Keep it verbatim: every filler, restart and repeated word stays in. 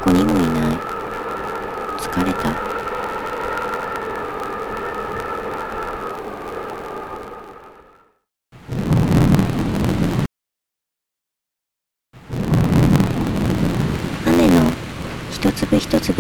こにもいない。疲れた。雨の一粒一粒